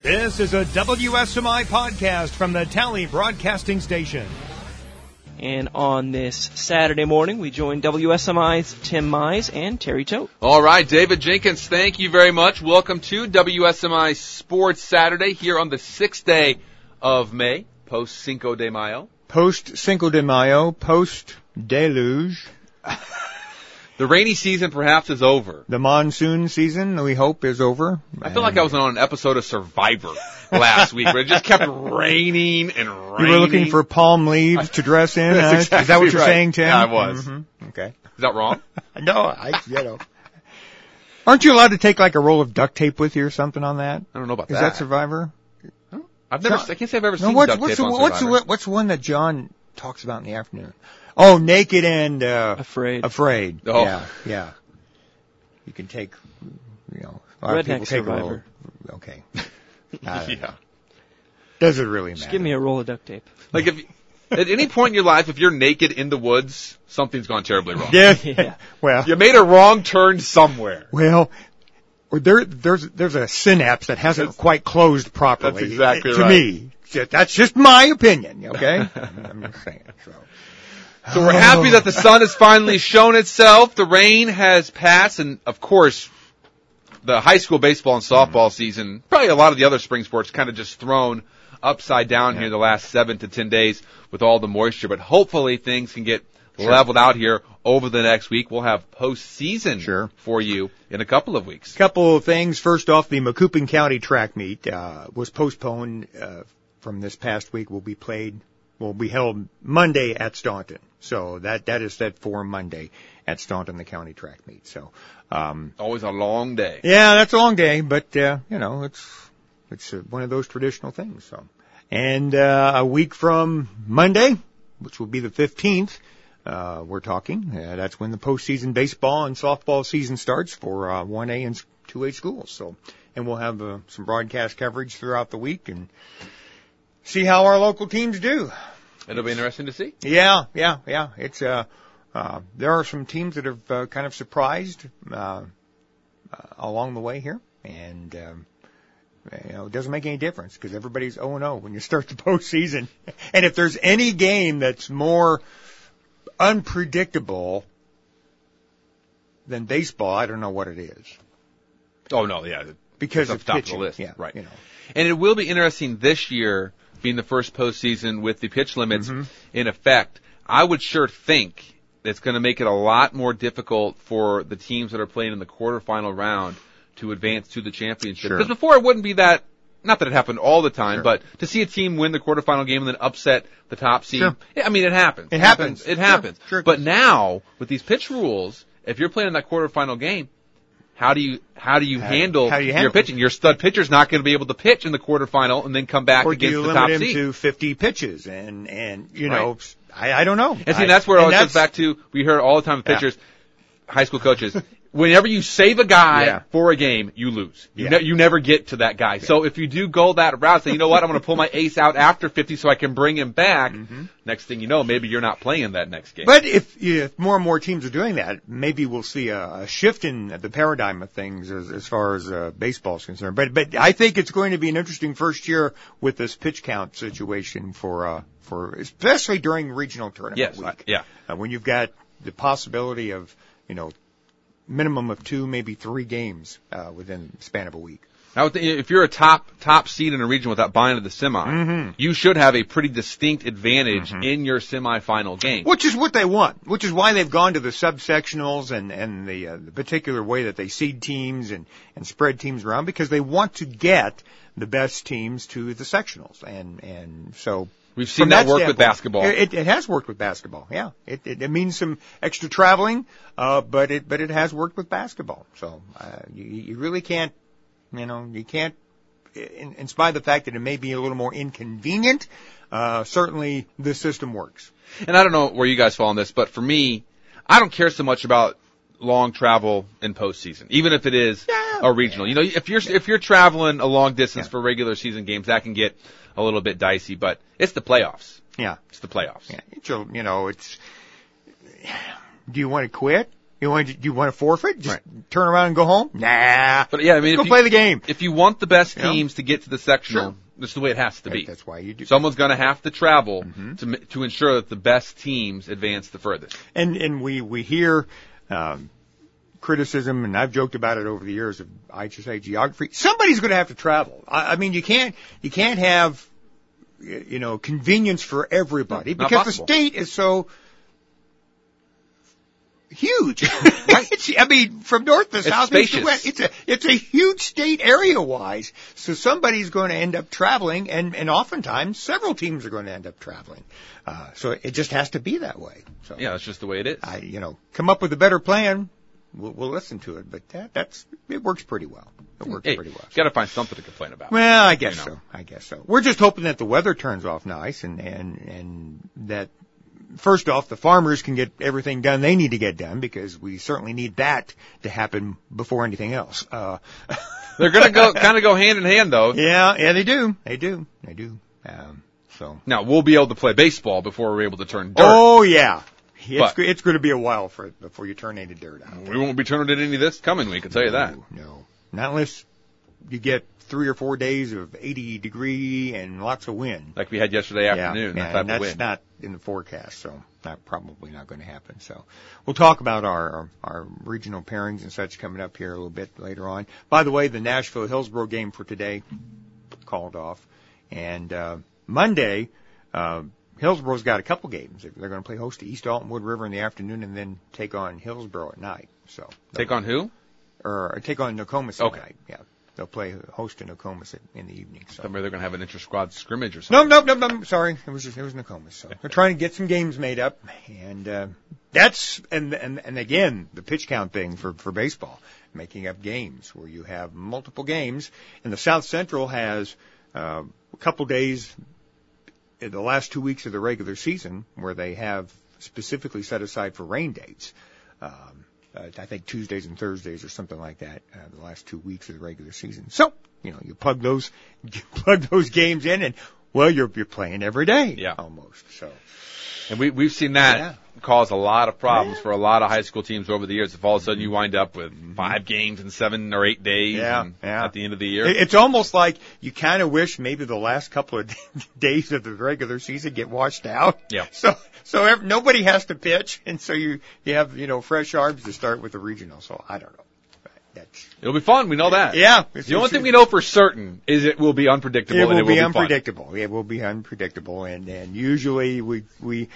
This is a WSMI podcast from the Tally Broadcasting Station. And on this Saturday morning, we join WSMI's Tim Mize and Terry Tote. All right, David Jenkins, thank you very much. Welcome to WSMI Sports Saturday here on the 6th day of May, post Cinco de Mayo. Post Cinco de Mayo, post deluge. The rainy season perhaps is over. The monsoon season, we hope, is over. I feel like I was on an episode of Survivor last week where it just kept raining and raining. You were looking for palm leaves to dress in? That's exactly is that what you're right. saying, Tim? Yeah, I was. Mm-hmm. Okay. Is that wrong? No, Aren't you allowed to take like a roll of duct tape with you or something on that? I don't know about that. Is that Survivor? I can't say I've ever seen duct tape on Survivor. What's the one that John talks about in the afternoon? Oh, Naked and Afraid. Oh. Yeah. You can take, a lot Redneck of people take Survivor. Okay. Yeah. Does it really matter? Just give me a roll of duct tape. Like if at any point in your life, if you're naked in the woods, something's gone terribly wrong. Yeah. Well, You made a wrong turn somewhere. Well, there's a synapse that hasn't quite closed properly. That's exactly to right. me. That's just my opinion, okay? I'm just saying. So we're happy that the sun has finally shown itself. The rain has passed, and of course, the high school baseball and softball season, probably a lot of the other spring sports, kind of just thrown upside down here the last 7 to 10 days with all the moisture. But hopefully things can get leveled out here over the next week. We'll have postseason for you in a couple of weeks. Couple of things. First off, the Macoupin County track meet was postponed from this past week. Will be held Monday at Staunton. So that is set for Monday at Staunton, the county track meet. So Always a long day. Yeah, that's a long day, but it's one of those traditional things. So, and a week from Monday, which will be the 15th, we're talking. That's when the postseason baseball and softball season starts for 1A and 2A schools. So, and we'll have some broadcast coverage throughout the week and see how our local teams do. It'll be interesting to see. Yeah. It's there are some teams that have kind of surprised along the way here, and it doesn't make any difference because everybody's 0-0 when you start the postseason. And if there's any game that's more unpredictable than baseball, I don't know what it is. Oh no, yeah, because it's of up top pitching. of the list, Yeah, right? And it will be interesting this year, being the first postseason with the pitch limits in effect. I would sure think it's going to make it a lot more difficult for the teams that are playing in the quarterfinal round to advance to the championship. Because before it wouldn't be that, not that it happened all the time, but to see a team win the quarterfinal game and then upset the top seed, I mean, it happens. It happens. It happens. Sure. But now, with these pitch rules, if you're playing in that quarterfinal game, how do you handle your pitching? Your stud pitcher's not going to be able to pitch in the quarterfinal and then come back against the top seed. Or do you limit him to 50 pitches? And you know, I don't know. And see, that's where it always goes back to, we hear all the time with pitchers, high school coaches, whenever you save a guy for a game, you lose. You never get to that guy. So if you do go that route, say, you know what, I'm going to pull my ace out after 50 so I can bring him back. Next thing you know, maybe you're not playing that next game. But if more and more teams are doing that, maybe we'll see a shift in the paradigm of things as far as baseball is concerned. But I think it's going to be an interesting first year with this pitch count situation for especially during regional tournament week. When you've got the possibility of, minimum of 2, maybe 3 games within the span of a week. Now, if you're a top seed in a region without buying to the semi, you should have a pretty distinct advantage in your semifinal game. Which is what they want. Which is why they've gone to the subsectionals and the particular way that they seed teams and spread teams around, because they want to get the best teams to the sectionals. And so we've seen that work with basketball. It has worked with basketball. Yeah. It means some extra traveling, but it has worked with basketball. So you really can't. You can't, in spite of the fact that it may be a little more inconvenient, certainly the system works. And I don't know where you guys fall on this, but for me, I don't care so much about long travel in postseason, even if it is a regional. If you're traveling a long distance for regular season games, that can get a little bit dicey, but it's the playoffs. Yeah. It's the playoffs. Yeah. Do you want to quit? Do you want to forfeit? Just turn around and go home? Nah. But yeah, I mean, go play the game. If you want the best teams to get to the sectional, this is the way it has to be. That's why you do. Someone's going to have to travel to ensure that the best teams advance the furthest. And we hear criticism, and I've joked about it over the years of IHSA geography. Somebody's going to have to travel. I mean, you can't have convenience for everybody because the state is so huge. I mean, from north to south, east to west, it's a huge state area-wise. So somebody's going to end up traveling, and oftentimes several teams are going to end up traveling. So it just has to be that way. So yeah, that's just the way it is. Come up with a better plan. We'll listen to it, but it works pretty well. It works pretty well. You got to find something to complain about. Well, I guess so. We're just hoping that the weather turns off nice, and that. First off, the farmers can get everything done they need to get done, because we certainly need that to happen before anything else. They're going to go hand in hand, though. Yeah, they do. So now we'll be able to play baseball before we're able to turn dirt. Oh yeah, it's going to be a while before you turn any dirt out. We won't be turning any of this coming week. I can tell you that. No, not unless you get 3 or 4 days of 80 degree and lots of wind. Like we had yesterday afternoon. And that's not in the forecast, so probably not going to happen. So we'll talk about our regional pairings and such coming up here a little bit later on. By the way, the Nashville-Hillsboro game for today called off. And Monday, Hillsboro's got a couple games. They're going to play host to East Alton Wood River in the afternoon and then take on Hillsboro at night. So take on who? Or take on Nokomis at night. Yeah. They'll play host to Nokomis in the evening. So maybe they're going to have an inter-squad scrimmage or something. No. Sorry, it was Nokomis. So they're trying to get some games made up, and that's and again the pitch count thing for baseball, making up games where you have multiple games. And the South Central has a couple days in the last 2 weeks of the regular season where they have specifically set aside for rain dates. I think Tuesdays and Thursdays or something like that, the last 2 weeks of the regular season. So, you plug those games in, and you're playing every day. Yeah. Almost. So. And we've seen that cause a lot of problems for a lot of high school teams over the years. If all of a sudden you wind up with 5 games in 7 or 8 days at the end of the year. It's almost like you kind of wish maybe the last couple of days of the regular season get washed out. Yeah. So nobody has to pitch, and so you have, fresh arms to start with the regional. So I don't know. It'll be fun. We know that. Yeah. The only thing we know for certain is it will be unpredictable. It will be unpredictable. It will be unpredictable, and usually we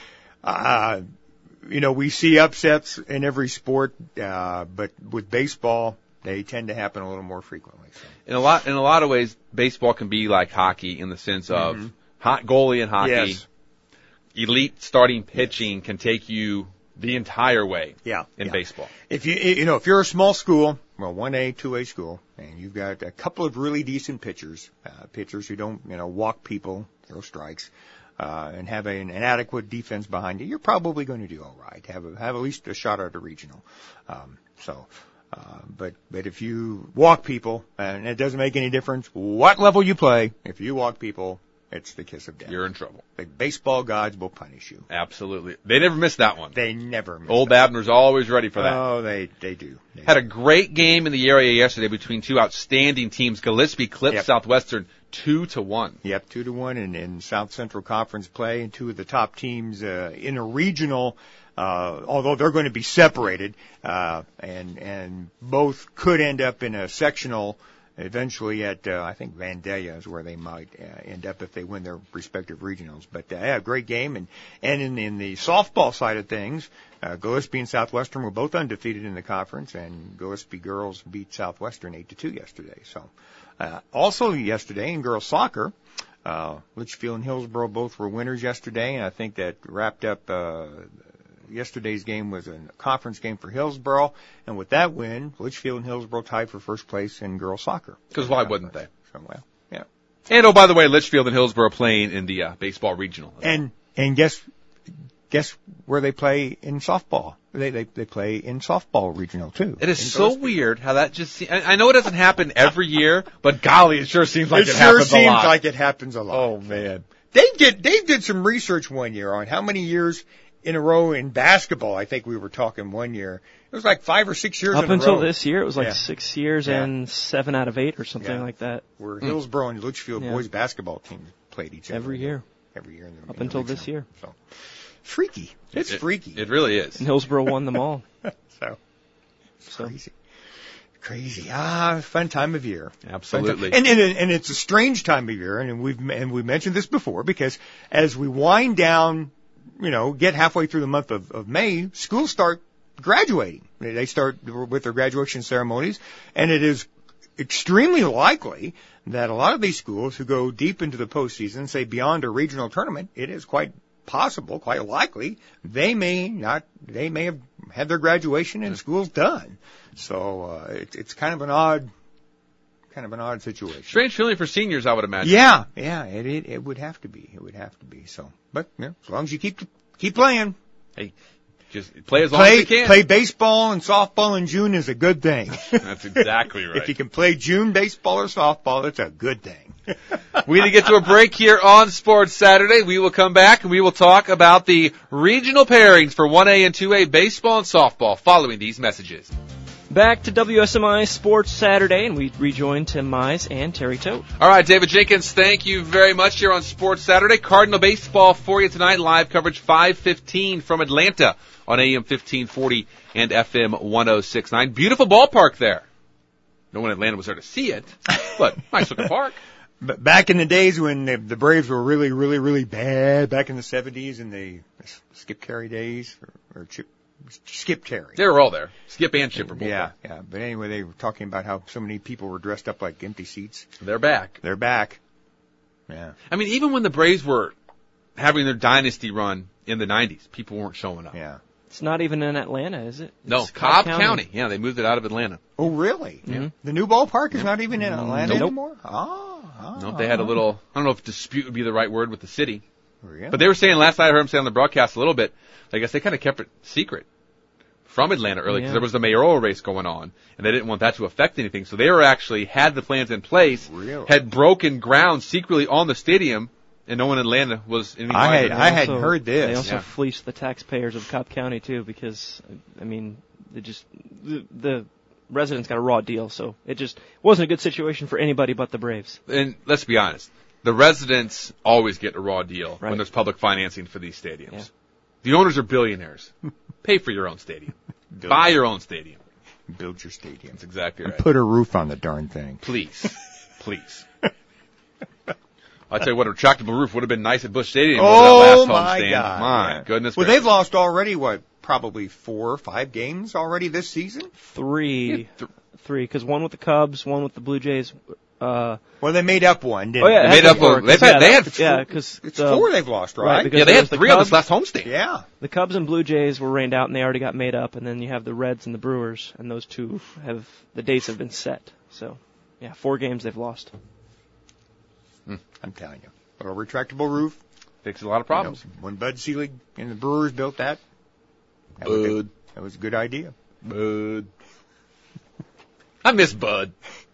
see upsets in every sport, but with baseball, they tend to happen a little more frequently. So. In a lot of ways, baseball can be like hockey in the sense of hot goalie in hockey. Yes. Elite starting pitching can take you the entire way in baseball. If you're a small school, 1A, 2A school, and you've got a couple of really decent pitchers who don't, walk people, throw strikes, and have an adequate defense behind you, you're probably going to do all right. Have at least a shot at a regional. But if you walk people, and it doesn't make any difference what level you play, if you walk people, it's the kiss of death. You're in trouble. The baseball gods will punish you. Absolutely. They never miss that one. They never miss Old Abner's always ready for that. Oh, they do. Had a great game in the area yesterday between two outstanding teams. Gillespie clipped Southwestern 2-1. Yep, 2-1 in South Central Conference play, and two of the top teams in a regional, although they're going to be separated, and both could end up in a sectional eventually at, I think Vandalia is where they might end up if they win their respective regionals. But, great game. And in the softball side of things, Gillespie and Southwestern were both undefeated in the conference, and Gillespie girls beat Southwestern 8-2 yesterday. So, also yesterday in girls soccer, Litchfield and Hillsboro both were winners yesterday, and I think that wrapped up, yesterday's game was a conference game for Hillsboro, and with that win, Litchfield and Hillsboro tied for first place in girls soccer. Because why wouldn't they? So, yeah. And by the way, Litchfield and Hillsboro playing in the baseball regional. And guess where they play in softball? They play in softball regional too. It is so weird how that just. I know it doesn't happen every year, but golly, it sure seems like it happens a lot. It sure seems like it happens a lot. Oh man. They did some research one year on how many years in a row in basketball. I think we were talking one year. It was like 5 or 6 years in a row. Up until this year, it was like Yeah. 6 years Yeah. and 7 out of 8 or something Yeah. like that. Where Hillsborough and Litchfield Yeah. boys basketball teams played each other. Every year. Every year. In the, Up until this regional. year. So, freaky. It's freaky. It really is. And Hillsborough won them all. So, So. crazy. Crazy. Fun time of year. Absolutely. And it's a strange time of year, and we've mentioned this before, because as we wind down, get halfway through the month of May, schools start graduating. They start with their graduation ceremonies, and it is extremely likely that a lot of these schools who go deep into the postseason, say beyond a regional tournament, it is quite possible, quite likely, they may have had their graduation and school's done. So it's kind of an odd situation. Strange feeling for seniors, I would imagine. Yeah, it would have to be. It would have to be. So, but as long as you keep playing. Hey, just play as long as you can. Play baseball and softball in June is a good thing. That's exactly right. If you can play June baseball or softball, it's a good thing. We need to get to a break here on Sports Saturday. We will come back and we will talk about the regional pairings for 1A and 2A baseball and softball following these messages. Back to WSMI Sports Saturday, and we rejoin Tim Mize and Terry Tote. All right, David Jenkins, thank you very much here on Sports Saturday. Cardinal baseball for you tonight. Live coverage 5:15 from Atlanta on AM 1540 and FM 106.9. Beautiful ballpark there. No one in Atlanta was there to see it, but nice looking park. But back in the days when the Braves were really, really, really bad, back in the 70s and the Skip Terry days, or Skip Terry. They were all there. Skip and Chipper. Yeah. But anyway, they were talking about how so many people were dressed up like empty seats. They're back. They're back. Yeah. I mean, even when the Braves were having their dynasty run in the 90s, people weren't showing up. Yeah. It's not even in Atlanta, is it? No, It's Cobb County. Yeah, they moved it out of Atlanta. Oh, really? Mm-hmm. The new ballpark is not even in Atlanta Nope. anymore? No, they had a little, I don't know if dispute would be the right word with the city. Really? But they were saying, last night I heard them say on the broadcast a little bit, I guess they kind of kept it secret from Atlanta early because Yeah. there was the mayoral race going on, and they didn't want that to affect anything. So they were actually, had the plans in place, Really? had broken ground secretly on the stadium, and no one in Atlanta was in any mind. I hadn't heard this. They also Yeah. fleeced the taxpayers of Cobb County too, because I mean, the residents got a raw deal, so it just wasn't a good situation for anybody but the Braves. And let's be honest, the residents always get a raw deal Right. when there's public financing for these stadiums. Yeah. The owners are billionaires. Pay for your own stadium. Buy your own stadium. Build your stadium. That's exactly And right. put a roof on the darn thing. Please. Please. I'll tell you what, a retractable roof would have been nice at Busch Stadium over that last homestand. God. My Yeah. goodness Well, gracious. they've lost already, probably 4 or 5 games already this season? Three, because one with the Cubs, one with the Blue Jays. Well, they made up one, didn't Oh yeah, they? They made it had up to be four, a- they've 'cause- had- they had- yeah, because It's 4 they've lost, right? Right, because Yeah, they there had was the 3 on this Cubs. last homestand. Yeah. the Cubs and Blue Jays were rained out and they already got made up, and then you have the Reds and the Brewers, and those two the dates have been set. So, yeah, 4 games they've lost. I'm telling you. A retractable roof. Fixes a lot of problems. When Bud Selig and the Brewers built that, that was a good idea. Bud. I miss Bud.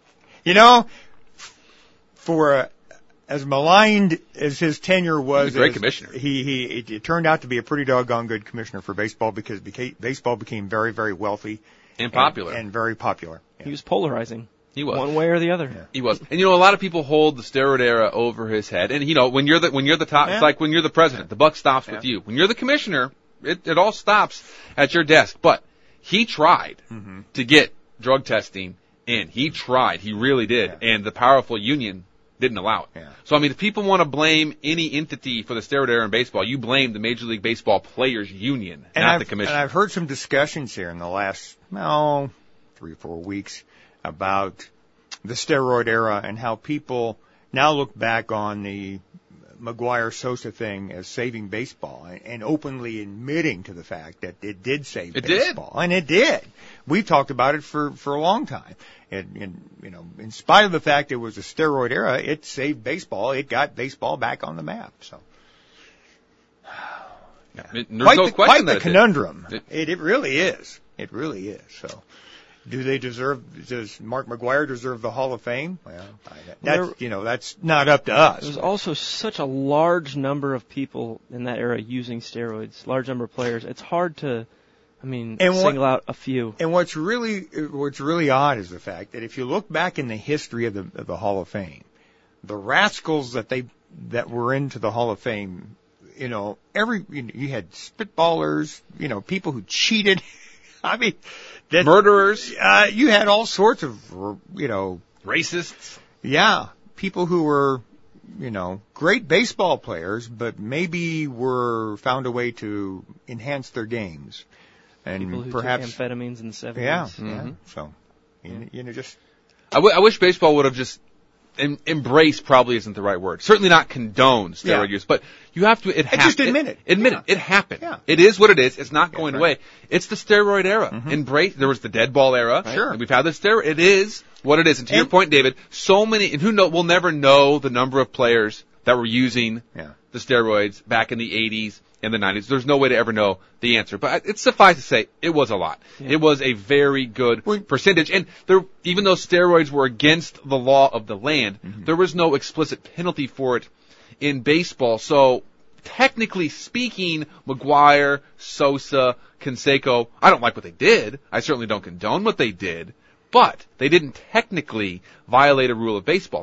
For as maligned as his tenure was, He was a great commissioner. It turned out to be a pretty doggone good commissioner for baseball because baseball became very, very wealthy And popular. and very popular. He was polarizing. He was. One way or the other. Yeah. He was. And a lot of people hold the steroid era over his head. And when you're the top, Yeah. it's like when you're the president, the buck stops with you. When you're the commissioner, it all stops at your desk. But he tried to get drug testing in. He tried. He really did. Yeah. And the powerful union didn't allow it. Yeah. So, if people want to blame any entity for the steroid era in baseball, you blame the Major League Baseball Players Union, not the commission. And I've heard some discussions here in the last, 3 or 4 weeks about the steroid era and how people now look back on the McGuire-Sosa thing as saving baseball and openly admitting to the fact that it did save baseball. And it did. We've talked about it for a long time. And in spite of the fact it was a steroid era, it saved baseball. It got baseball back on the map. So. There's no question quite that the it did. conundrum. It- It really is. It really is. So, Does Mark McGwire deserve the Hall of Fame? Well, that's not up to us. There's also such a large number of people in that era using steroids, large number of players. It's hard to, single out a few. And what's really odd is the fact that if you look back in the history of the Hall of Fame, the rascals that were into the Hall of Fame, you had spitballers, people who cheated. Murderers. You had all sorts of, racists. Yeah. People who were, great baseball players, but maybe were found a way to enhance their games. And people who perhaps took amphetamines in the 70s. Yeah. Mm-hmm. Yeah. So, just. I wish baseball would have just embrace probably isn't the right word. Certainly not condone steroid use, but you have to. Just admit it. Admit it. It happened. Yeah. It is what it is. It's not going right. away. It's the steroid era. Mm-hmm. Embrace. There was the dead ball era. Right. Sure. And we've had the steroid. It is what it is. And to your point, David, so many. And we'll never know the number of players that were using the steroids back in the 80s and the 90s. There's no way to ever know the answer. But it's suffice to say, it was a lot. Yeah. It was a very good percentage. And even though steroids were against the law of the land, there was no explicit penalty for it in baseball. So technically speaking, McGwire, Sosa, Canseco, I don't like what they did. I certainly don't condone what they did. But they didn't technically violate a rule of baseball.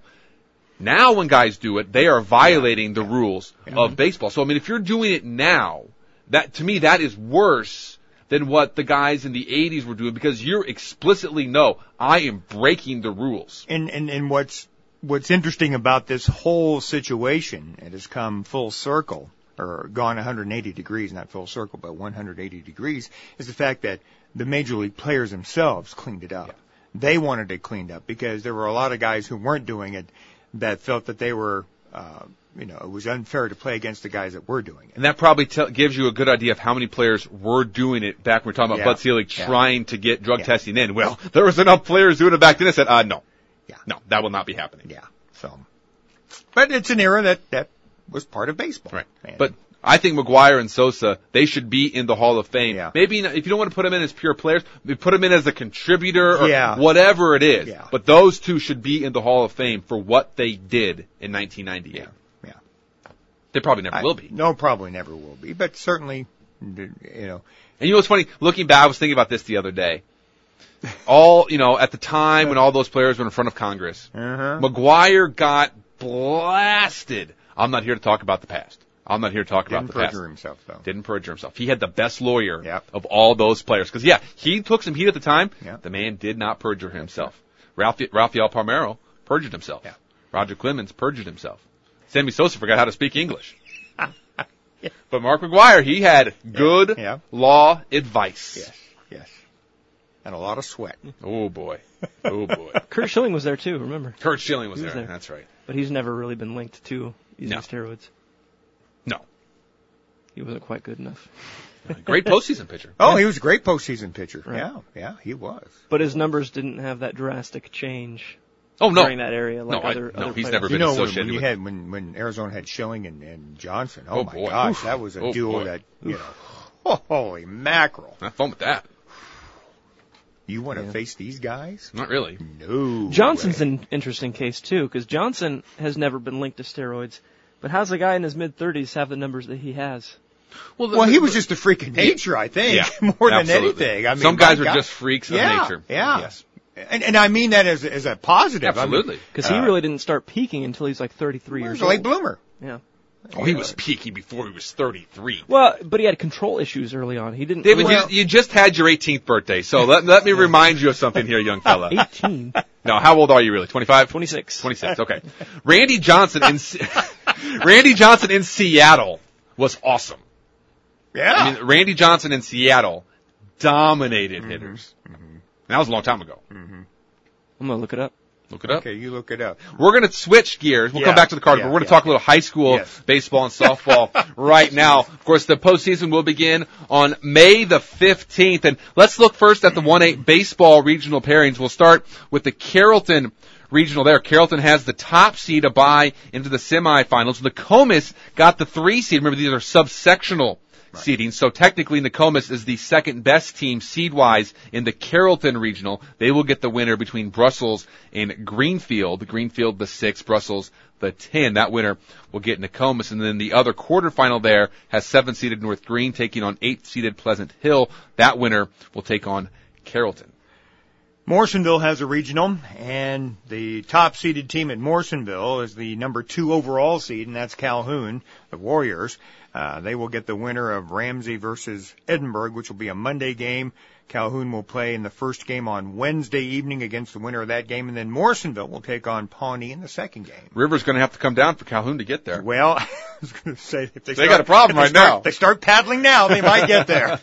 Now when guys do it, they are violating the rules of baseball. So, if you're doing it now, to me, that is worse than what the guys in the 80s were doing because you explicitly know, I am breaking the rules. And what's interesting about this whole situation, it has come full circle, or gone 180 degrees, not full circle, but 180 degrees, is the fact that the major league players themselves cleaned it up. Yeah. They wanted it cleaned up because there were a lot of guys who weren't doing it that felt that they were, it was unfair to play against the guys that were doing it. And that probably gives you a good idea of how many players were doing it back when we were talking about Bud Selig trying to get drug testing in. Well, there was enough players doing it back then that said, no. Yeah. No, that will not be happening. Yeah. So, but it's an era that was part of baseball. Right. But I think McGwire and Sosa, they should be in the Hall of Fame. Yeah. Maybe if you don't want to put them in as pure players, put them in as a contributor or whatever it is. Yeah. But those two should be in the Hall of Fame for what they did in 1998. Yeah. They probably never will be. No, probably never will be. But certainly, And what's funny? Looking back, I was thinking about this the other day. At the time when all those players were in front of Congress, McGwire got blasted. I'm not here to talk about the past. I'm not here to talk about the past. Didn't perjure himself. He had the best lawyer of all those players. Because, he took some heat at the time. Yep. The man did not perjure himself. Rafael Palmeiro perjured himself. Yeah. Roger Clemens perjured himself. Sammy Sosa forgot how to speak English. But Mark McGwire, he had good law advice. Yes. And a lot of sweat. Oh, boy. Curt Schilling was there, too, remember? Curt Schilling was there. That's right. But he's never really been linked to using steroids. No. He wasn't quite good enough. Great postseason pitcher. Oh, he was a great postseason pitcher. Right. Yeah, he was. But his numbers didn't have that drastic change. Oh, no. During that area, other he's players. never been associated with it. When Arizona had Schilling and Johnson, my boy. gosh, that was a duo that, holy mackerel. Have fun with that. You want to face these guys? Not really. No. Johnson's an interesting case, too, because Johnson has never been linked to steroids. But how's a guy in his mid-30s have the numbers that he has? Well, he was just a freak of nature, I think, more than anything. Some guys are just freaks of nature. Yeah. Yes. And I mean that as a positive. Absolutely. Because he really didn't start peaking until he's like 33 years old. He was a late bloomer. Yeah. Oh, he was peaking before he was 33. Well, but he had control issues early on. He didn't. David, you just had your 18th birthday, so let me remind you of something here, young fella. 18. No, how old are you really? 25? 26. 26. Okay. Randy Johnson in Seattle was awesome. Yeah. Randy Johnson in Seattle dominated hitters. Mm-hmm. That was a long time ago. Mm-hmm. I'm gonna look it up. Look it up. Okay, you look it up. We're going to switch gears. We'll come back to the card, but we're going to talk a little high school baseball and softball right now. Of course, the postseason will begin on May the 15th. And let's look first at the 1A baseball regional pairings. We'll start with the Carrollton regional there. Carrollton has the top seed to bye into the semifinals. The Comus got the 3 seed. Remember, these are subsectional seeding. So technically Nokomis is the second best team seed-wise in the Carrollton Regional. They will get the winner between Brussels and Greenfield. Greenfield the 6, Brussels the 10. That winner will get Nokomis. And then the other quarterfinal there has 7-seeded North Green taking on 8-seeded Pleasant Hill. That winner will take on Carrollton. Morrisonville has a regional, and the top-seeded team at Morrisonville is the number 2 overall seed, and that's Calhoun, the Warriors. They will get the winner of Ramsey versus Edinburgh, which will be a Monday game. Calhoun will play in the first game on Wednesday evening against the winner of that game, and then Morrisonville will take on Pawnee in the second game. River's going to have to come down for Calhoun to get there. Well, I was going to say, if they got a problem right now. If they start paddling now, they might get there.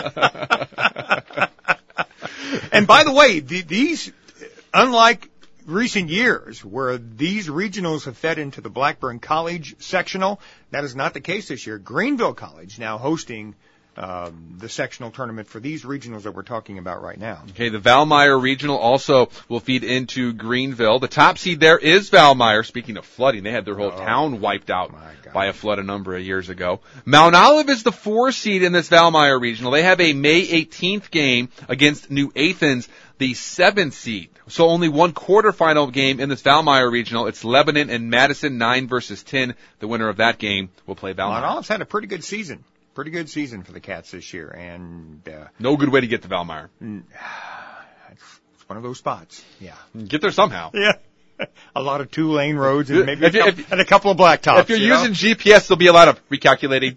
And by the way, these, unlike recent years where these regionals have fed into the Blackburn College sectional, that is not the case this year. Greenville College now hosting the sectional tournament for these regionals that we're talking about right now. Okay, the Valmeyer Regional also will feed into Greenville. The top seed there is Valmeyer. Speaking of flooding, they had their whole town wiped out by a flood a number of years ago. Mount Olive is the 4 seed in this Valmeyer Regional. They have a May 18th game against New Athens, the 7th seed. So only one quarterfinal game in this Valmeyer Regional. It's Lebanon and Madison, 9 versus 10. The winner of that game will play Valmeyer. Mount Olive's had a pretty good season. Pretty good season for the Cats this year, and no good way to get to Valmeyer. It's one of those spots. Yeah, get there somehow. Yeah, a lot of 2-lane roads and maybe and a couple of blacktops. If you're using GPS, there'll be a lot of recalculating.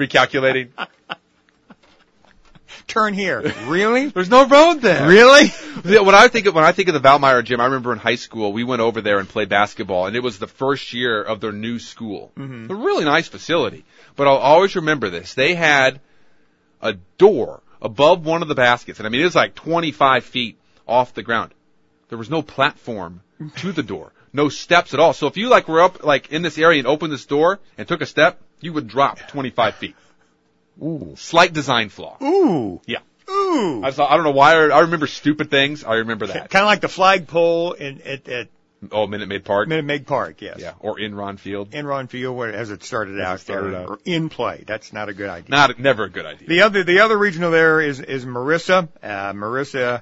Turn here. Really? There's no road there. Really? When I think of the Valmeyer gym, I remember in high school we went over there and played basketball, and it was the first year of their new school. Mm-hmm. A really nice facility. But I'll always remember this. They had a door above one of the baskets, and I mean it was like 25 feet off the ground. There was no platform to the door, no steps at all. So if you were up in this area and opened this door and took a step, you would drop 25 feet. Ooh. Slight design flaw. Ooh. Yeah. Ooh. I don't know why. I remember stupid things. I remember that. Kind of like the flagpole at Minute Maid Park. Minute Maid Park, yes. Yeah. Or Enron Field. Enron Field, as it started out. Or in play. That's not a good idea. Never a good idea. The other regional there is Marissa. Marissa,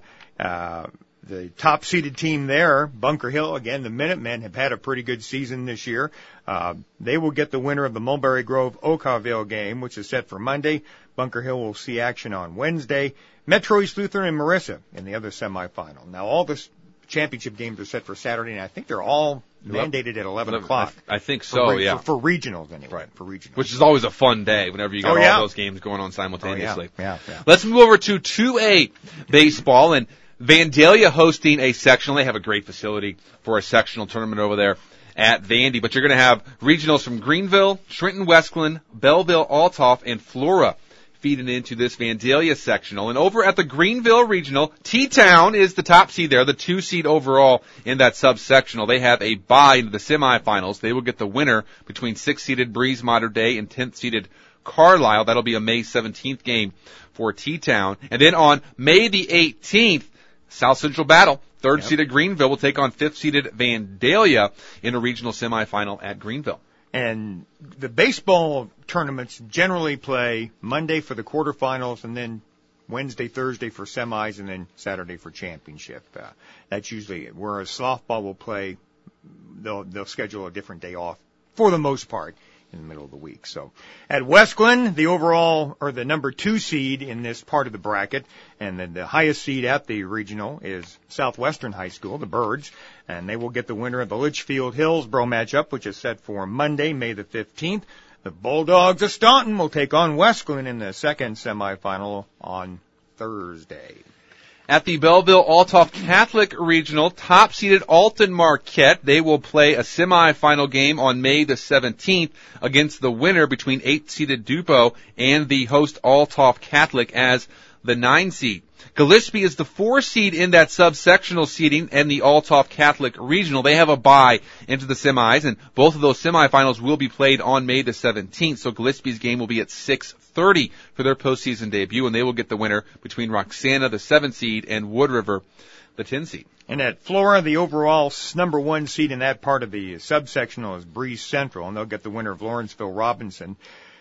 the top seeded team there, Bunker Hill, again, the Minutemen have had a pretty good season this year. They will get the winner of the Mulberry Grove Oakaville game, which is set for Monday. Bunker Hill will see action on Wednesday. Metro East Lutheran and Marissa in the other semifinal. Now, all the championship games are set for Saturday, and I think they're all mandated at 11 o'clock. I think so, yeah. For regionals, anyway. Right. For regionals. Which is always a fun day whenever you got all those games going on simultaneously. Yeah. Let's move over to 2A baseball, and Vandalia hosting a sectional. They have a great facility for a sectional tournament over there at Vandy, but you're going to have regionals from Greenville, Trenton Westglen, Belleville, Altoff, and Flora feeding into this Vandalia sectional. And over at the Greenville Regional, T-Town is the top seed there, the 2 seed overall in that sub-sectional. They have a bye into the semifinals. They will get the winner between 6-seeded Breeze Mater Dei and 10th-seeded Carlisle. That'll be a May 17th game for T-Town. And then on May the 18th, South Central Battle, 3rd-seeded Greenville will take on 5th-seeded Vandalia in a regional semifinal at Greenville. And the baseball tournaments generally play Monday for the quarterfinals and then Wednesday, Thursday for semis, and then Saturday for championship. That's usually it. Whereas softball will play, they'll schedule a different day off for the most part in the middle of the week. So at Westglen, the overall, or the number 2 seed in this part of the bracket, and then the highest seed at the regional is Southwestern High School, the Birds, and they will get the winner of the Litchfield-Hillsboro matchup, which is set for Monday, May the 15th. The Bulldogs of Staunton will take on Westglen in the second semifinal on Thursday. At the Belleville-Altoff Catholic Regional, top-seeded Alton Marquette, they will play a semifinal game on May the 17th against the winner between 8th-seeded Dupo and the host Altoff Catholic as the 9 seed. Gillespie is the 4 seed in that subsectional seeding and the Altoff Catholic Regional. They have a bye into the semis, and both of those semifinals will be played on May the 17th, so Gillespie's game will be at 6:30 for their postseason debut, and they will get the winner between Roxana, the 7 seed, and Wood River, the 10 seed. And at Flora, the overall number 1 seed in that part of the subsectional is Breeze Central, and they'll get the winner of Lawrenceville Robinson.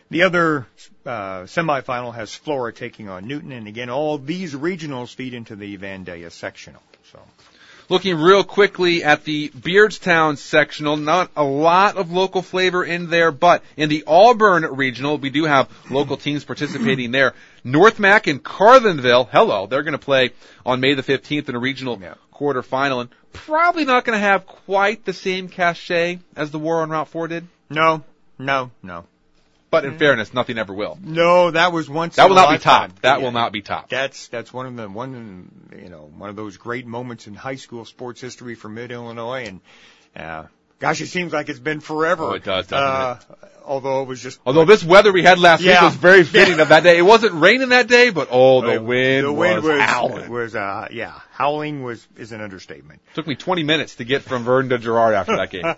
The other semifinal has Flora taking on Newton, and again, all these regionals feed into the Vandalia sectional. So, looking real quickly at the Beardstown sectional, not a lot of local flavor in there, but in the Auburn regional, we do have local teams participating there. North Mac and Carlinville, they're going to play on May the 15th in a regional quarterfinal, and probably not going to have quite the same cachet as the War on Route 4 did. No. But in fairness, nothing ever will. No, that was once. That will not be topped. That will not be topped. That's one of those great moments in high school sports history for Mid-Illinois, and gosh, it seems like it's been forever. Oh, it does, doesn't it? Although this weather we had last week was very fitting of that day. It wasn't raining that day, but the wind was howling. Howling is an understatement. It took me 20 minutes to get from Vernon to Girard after that game.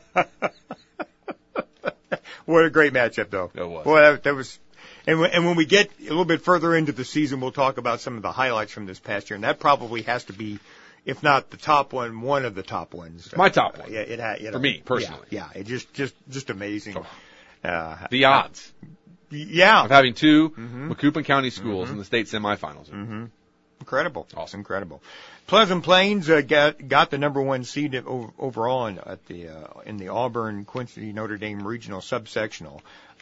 What a great matchup, though. It was. Well, that was. And when we get a little bit further into the season, we'll talk about some of the highlights from this past year, and that probably has to be, if not the top one of the top ones. My top one. For me personally. Yeah, it just amazing. The odds. Yeah. Of having two Macoupin County schools in the state semifinals. Mm-hmm. Incredible. Awesome. Incredible. Pleasant Plains got the number one seed overall in the Auburn Quincy Notre Dame regional subsectional.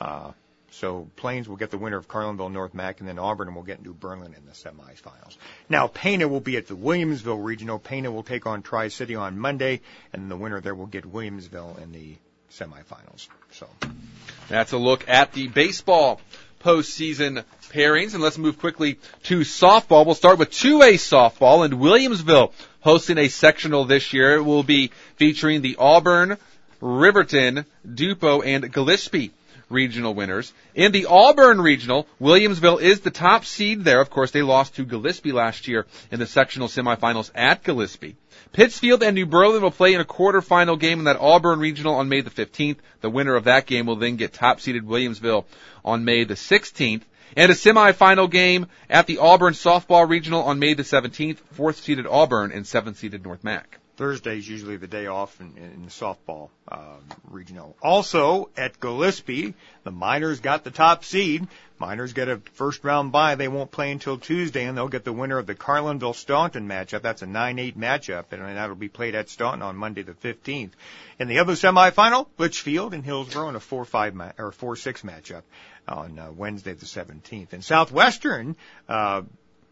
So Plains will get the winner of Carlinville North Mac, and then Auburn will get New Berlin in the semifinals. Now Pana will be at the Williamsville regional. Pana will take on Tri-City on Monday, and the winner there will get Williamsville in the semifinals. So that's a look at the baseball postseason pairings, and let's move quickly to softball. We'll start with 2A softball, and Williamsville hosting a sectional this year. It will be featuring the Auburn, Riverton, Dupo, and Gillespie regional winners. In the Auburn regional, Williamsville is the top seed there. Of course, they lost to Gillespie last year in the sectional semifinals at Gillespie. Pittsfield and New Berlin will play in a quarterfinal game in that Auburn regional on May the 15th. The winner of that game will then get top-seeded Williamsville on May the 16th. And a semifinal game at the Auburn softball regional on May the 17th, 4th-seeded Auburn and 7th-seeded North Mac. Thursday is usually the day off in the softball regional. Also, at Gillespie, the Miners got the top seed. Miners get a first-round bye. They won't play until Tuesday, and they'll get the winner of the Carlinville-Staunton matchup. That's a 9-8 matchup, and that'll be played at Staunton on Monday the 15th. In the other semifinal, Litchfield and Hillsborough in a 4-6 matchup on Wednesday the 17th. And Southwestern got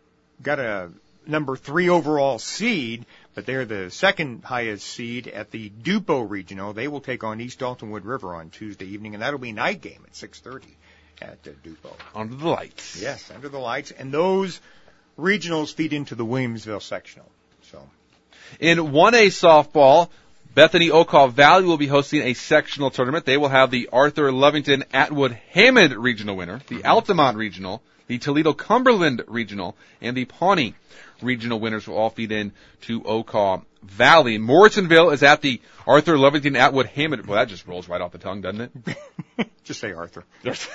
a number 3 overall seed, but they're the second highest seed at the Dupo regional. They will take on East Daltonwood River on Tuesday evening, and that'll be a night game at 6:30 at Dupo. Under the lights. Yes, under the lights. And those regionals feed into the Williamsville sectional. So, in 1A softball, Bethany Okaw Valley will be hosting a sectional tournament. They will have the Arthur Lovington Atwood Hammond regional winner, the Altamont regional, the Toledo Cumberland regional, and the Pawnee regional winners will all feed in to Okaw Valley. Morrisonville is at the Arthur Lovington Atwood Hammond. Well, that just rolls right off the tongue, doesn't it? Just say Arthur.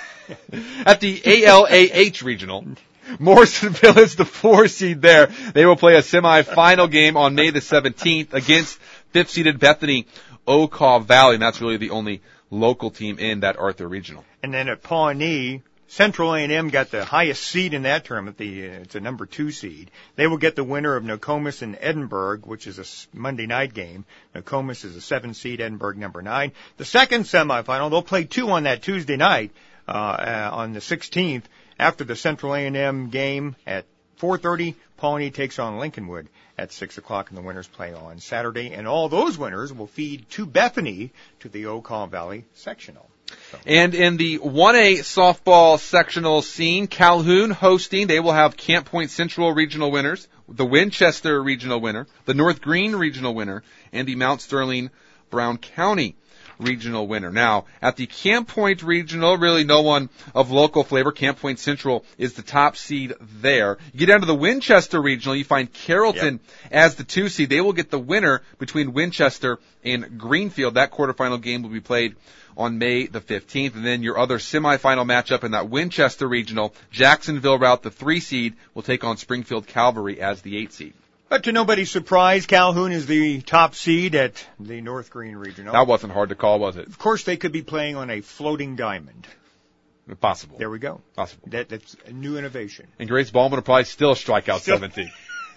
At the ALAH regional, Morrisonville is the 4 seed there. They will play a semifinal game on May the 17th against 5th-seeded Bethany Okaw Valley, and that's really the only local team in that Arthur regional. And then at Pawnee, Central A&M got the highest seed in that tournament. It's a number 2 seed. They will get the winner of Nokomis and Edinburgh, which is a Monday night game. Nokomis is a 7 seed, Edinburgh number 9. The second semifinal, they'll play 2 on that Tuesday night, on the 16th. After the Central A&M game at 4:30, Pawnee takes on Lincolnwood at 6 o'clock, and the winners play on Saturday. And all those winners will feed to Bethany to the Okaw Valley sectional. So. And in the 1A softball sectional scene, Calhoun hosting, they will have Camp Point Central regional winners, the Winchester regional winner, the North Green regional winner, and the Mount Sterling Brown County regional winner. Now, at the Camp Point regional, really no one of local flavor. Camp Point Central is the top seed there. You get down to the Winchester regional, you find Carrollton as the 2 seed. They will get the winner between Winchester and Greenfield. That quarterfinal game will be played on May the 15th. And then your other semifinal matchup in that Winchester regional, Jacksonville Route, the 3 seed, will take on Springfield Calvary as the 8 seed. But to nobody's surprise, Calhoun is the top seed at the North Green Regional. That wasn't hard to call, was it? Of course, they could be playing on a floating diamond. Possible. There we go. Possible. That's a new innovation. And Grace Ballman will probably still strike out 17.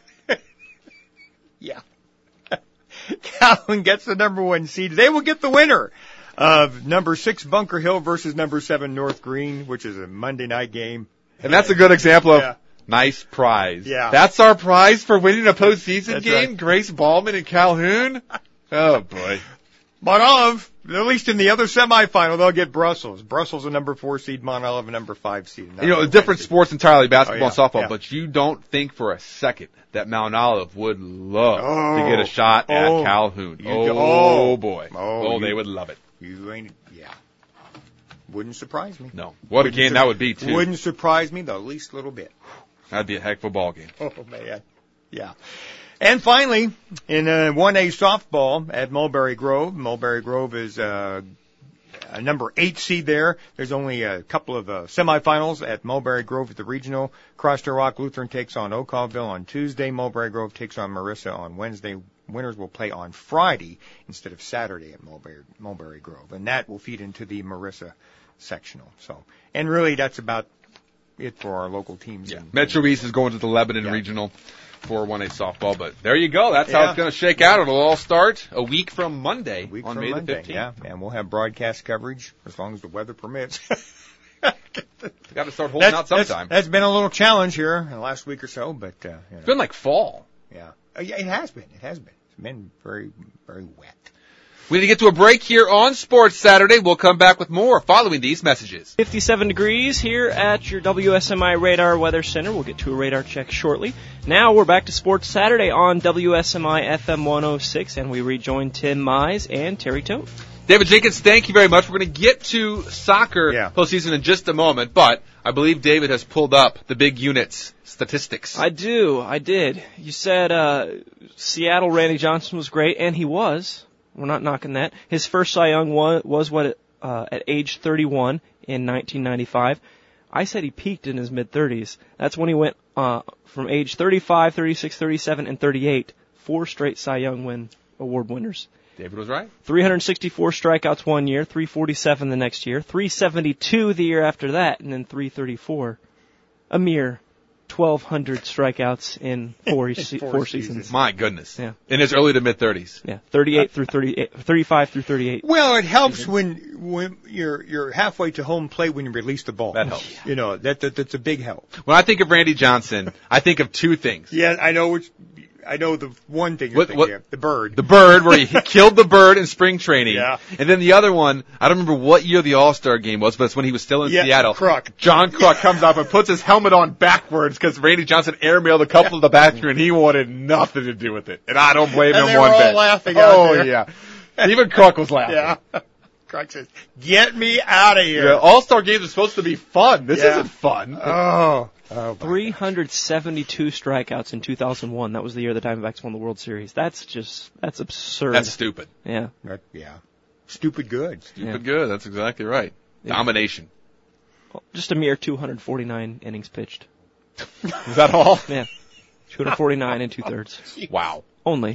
Yeah. Calhoun gets the number 1 seed. They will get the winner of number 6 Bunker Hill versus number 7 North Green, which is a Monday night game. And that's a good example of Yeah. nice prize. Yeah. That's our prize for winning a postseason That's game? right. Grace Ballman and Calhoun? Oh, boy. Mont Olive, at least in the other semifinal, they'll get Brussels. Brussels a number 4 seed, Mont Olive a number 5 seed. You know, different sports entirely, basketball and Oh, yeah, softball, yeah. but you don't think for a second that Mount Olive would love to Oh, get a shot at oh, Calhoun. you Oh, do- oh, boy. oh, they you- would love it. You ain't, yeah. Wouldn't surprise me. No. What a Wouldn't game sur- that would be, too. Wouldn't surprise me the least little bit. That'd be a heck of a ball game. Oh, man. Yeah. And finally, in 1A softball at Mulberry Grove, Mulberry Grove is a number 8 seed there. There's only a couple of semifinals at Mulberry Grove at the regional. Cross Rock Lutheran takes on Oakville on Tuesday. Mulberry Grove takes on Marissa on Wednesday. Winners will play on Friday instead of Saturday at Mulberry Grove. And that will feed into the Marissa sectional. So, and really that's about it for our local teams. Yeah. in- Metro East is going to the Lebanon Yeah. Regional for 1A softball, but there you go. That's how Yeah. it's going to shake out. It'll all start a week from Monday week on from May Monday, the 15th. yeah, and we'll have broadcast coverage as long as the weather permits. Got to start holding out sometime. That's been a little challenge here in the last week or so, but you know, It's been like fall. yeah, yeah, it has been. It has been. It's been very, very wet. We need to get to a break here on Sports Saturday. We'll come back with more following these messages. 57 degrees here at your WSMI Radar Weather Center. We'll get to a radar check shortly. Now we're back to Sports Saturday on WSMI FM 106, and we rejoin Tim Mize and Terry Tote. David Jenkins, thank you very much. We're going to get to soccer Yeah. postseason in just a moment, but I believe David has pulled up the big units statistics. I did. You said Seattle Randy Johnson was great, and he was. We're not knocking that. His first Cy Young was at age 31 in 1995. I said he peaked in his mid-30s. That's when he went from age 35, 36, 37, and 38. 4 straight Cy Young award winners. David was right. 364 strikeouts one year, 347 the next year, 372 the year after that, and then 334. A mere 1,200 strikeouts in four seasons. My goodness. Yeah. In his early to mid-30s. Yeah, 35 through 38. Well, it helps when you're halfway to home plate when you release the ball. That helps. You know, that's a big help. When I think of Randy Johnson, I think of two things. Yeah, I know the one thing you're What- thinking of, the bird. The bird, where he killed the bird in spring training. Yeah. And then the other one, I don't remember what year the All-Star game was, but it's when he was still in Seattle. Kruk. John Kruk comes up and puts his helmet on backwards because Randy Johnson airmailed a couple of the batsmen and he wanted nothing to do with it. And I don't blame And him they one were all bit. laughing out Oh, there. yeah. Even Kruk was laughing. Yeah. Kruk says, "Get me out of here." Yeah, All-Star games are supposed to be fun. This Yeah. isn't fun. Oh. 372 strikeouts in 2001. That was the year the Diamondbacks won the World Series. That's absurd. That's stupid. Yeah. Yeah. Stupid good. Stupid good. That's exactly right. Yeah. Domination. Well, just a mere 249 innings pitched. Is that all? Yeah. 249 and 2/3. Wow. Only.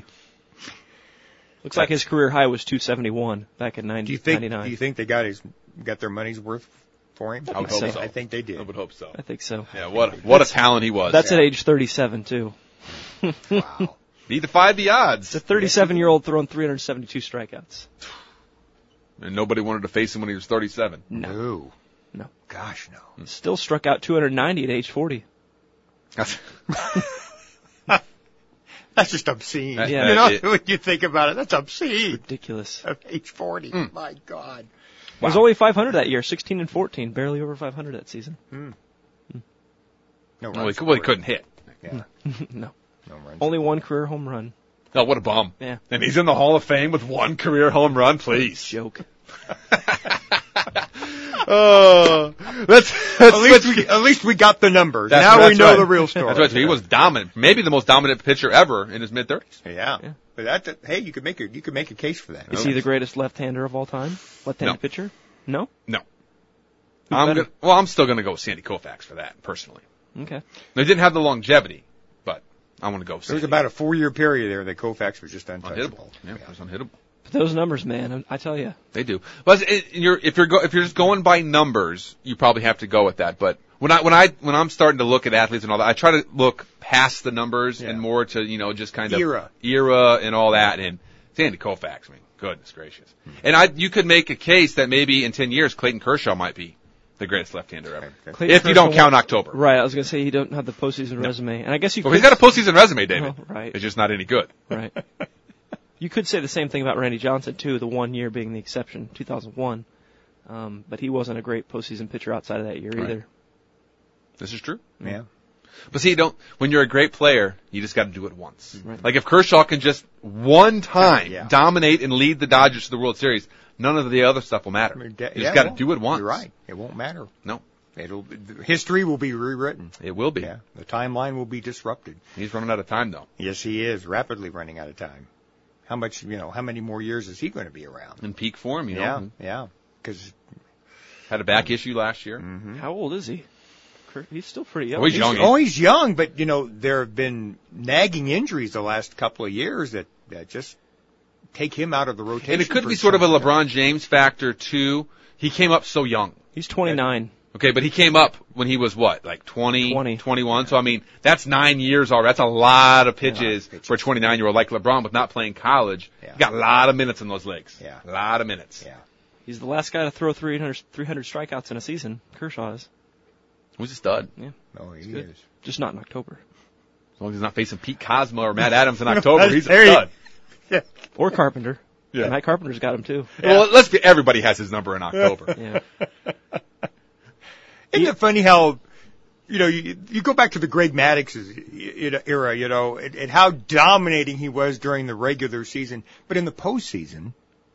Looks like his career high was 271 back in Do you think 99. they got their money's worth for him? I would hope so. I think they did. I would hope so. I think so. Yeah, what a talent he was. That's at age 37 too. Wow. He defied the odds. It's a 37-year-old throwing 372 strikeouts. And nobody wanted to face him when he was 37. No. No. Gosh, no. Still struck out 290 at age 40. That's, That's just obscene. Yeah. You know, It- when you think about it, that's obscene. Ridiculous. At age 40. My God. It was only 500 that year, 16 and 14, barely over 500 that season. No well, runs he scored. couldn't hit. Yeah. No. No runs. Only one career home run. Oh, what a bum. Yeah. And he's in the Hall of Fame with one career home run, please. Joke. Oh, At least we got the numbers. That's- now we that's know right. the real story. That's right. So he was dominant, maybe the most dominant pitcher ever in his mid-30s. Yeah. Yeah. But hey, you could make a case for that. Is he the greatest left-hander of all time? Left-handed No. pitcher? No? No. Who's better? I'm still going to go with Sandy Koufax for that, personally. Okay. They didn't have the longevity, but I want to go with There was Sandy. about a 4-year period there that Koufax was just untouchable. Unhittable. Yeah, it was unhittable. But those numbers, man, I tell you. They do. But if you're just going by numbers, you probably have to go with that. But when I'm starting to look at athletes and all that, I try to look past the numbers and more to just kind of era and all that. And Sandy Koufax, I mean, goodness gracious. And you could make a case that maybe in 10 years Clayton Kershaw might be the greatest left-hander ever. If you don't count October. Right, I was going to say he don't have the postseason resume. And I guess you could. Well, he's got a postseason resume, David. Oh, right. It's just not any good. Right. You could say the same thing about Randy Johnson, too, the 1 year being the exception, 2001. But he wasn't a great postseason pitcher outside of that year either. This is true. Yeah. But see, when you're a great player, you just got to do it once. Right. Like if Kershaw can just one time dominate and lead the Dodgers to the World Series, none of the other stuff will matter. You just got to do it once. You're right. It won't matter. No. History will be rewritten. It will be. Yeah. The timeline will be disrupted. He's running out of time, though. Yes, he is. Rapidly running out of time. How many more years is he going to be around? In peak form, you know. Yeah. Because had a back issue last year. Mm-hmm. How old is he? He's still pretty young. Oh, he's young. He's young, but there have been nagging injuries the last couple of years that just take him out of the rotation. And it could be sort of a LeBron James factor too. He came up so young. He's 29. Okay, but he came up when he was what, like 20. 21. So I mean, that's 9 years already. That's a lot of pitches for a 29-year-old like LeBron, with not playing college. Yeah. He got a lot of minutes in those legs. Yeah. A lot of minutes. Yeah. He's the last guy to throw 300 strikeouts in a season. Kershaw is. Who's a stud? Yeah. Oh, he is. Just not in October. As long as he's not facing Pete Kozma or Matt Adams in October, he's a stud. Yeah. Or Carpenter. Yeah. Matt Carpenter's got him too. Yeah. Well, everybody has his number in October. Yeah. Isn't it funny how, you go back to the Greg Maddux era, and how dominating he was during the regular season, but in the postseason,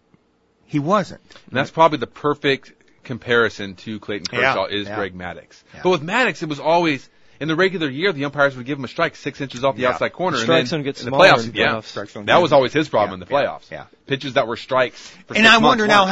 he wasn't. And that's probably the perfect comparison to Clayton Kershaw is Greg Maddux. Yeah. But with Maddux, it was always, in the regular year, the umpires would give him a strike 6 inches off the outside corner. The strike zone gets smaller in the playoffs. That was always his problem in the playoffs. Yeah. Pitches that were strikes for 6 months. And I wonder now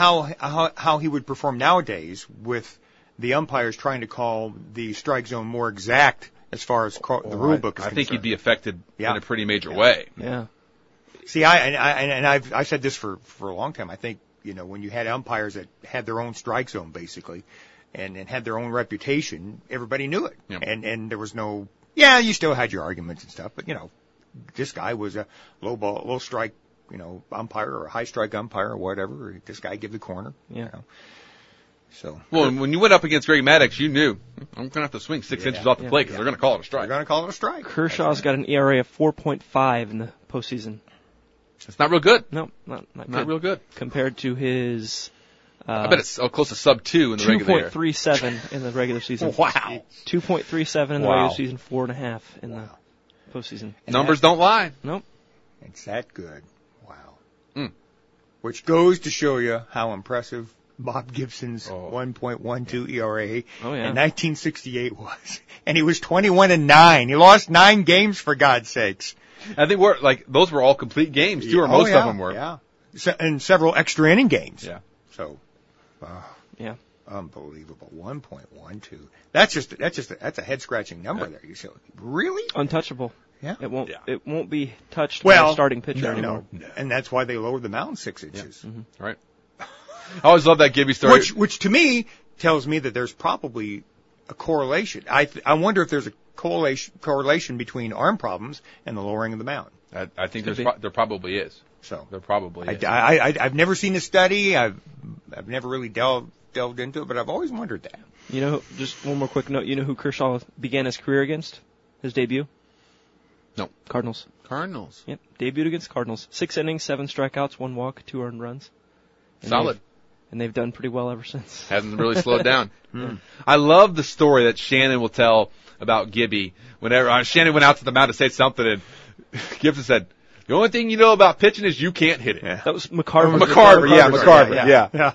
how he would perform nowadays with the umpires trying to call the strike zone more exact as far as the rule book is concerned. I think he'd be affected in a pretty major way. Yeah. See, I've said this for a long time. I think, when you had umpires that had their own strike zone basically and had their own reputation, everybody knew it. Yep. And there was no, you still had your arguments and stuff, but this guy was a low strike, umpire or a high strike umpire or whatever. This guy give the corner. Yeah. So. Well, when you went up against Greg Maddux, you knew I'm going to have to swing 6 inches off the plate because they're going to call it a strike. They're going to call it a strike. Kershaw's got an ERA of 4.5 in the postseason. It's not real good. No, not real good. Compared to his, I bet it's close to sub 2 in the regular year. 2.37 in the regular season. Wow. 2.37 in the regular season, 4.5 in the postseason. Numbers don't lie. Nope. It's that good. Wow. Which goes to show you how impressive Bob Gibson's 1.12 ERA in 1968 was. And he was 21-9. He lost 9 games, for God's sakes. I think those were all complete games too, or most of them were. Yeah. And several extra inning games. Yeah. So, yeah. Unbelievable. 1.12. That's a head scratching number there. You say, really? Untouchable. Yeah. It won't be touched by a starting pitcher anymore. No. And that's why they lowered the mound 6 inches. Yeah. Mm-hmm. Right. I always love that Gibby story. Which to me tells me that there's probably a correlation. I wonder if there's a correlation between arm problems and the lowering of the mound. I think there probably is. So there probably is. I've never seen a study. I've never really delved into it, but I've always wondered that. Just one more quick note. You know who Kershaw began his career against? His debut? No. Cardinals. Yep. Debuted against Cardinals. 6 innings, 7 strikeouts, 1 walk, 2 earned runs. Solid. And they've done pretty well ever since. Hasn't really slowed down. I love the story that Shannon will tell about Gibby. Whenever Shannon went out to the mound to say something, and Gibson said, "The only thing you know about pitching is you can't hit it." Yeah. That was McCarver. McCarver. Yeah.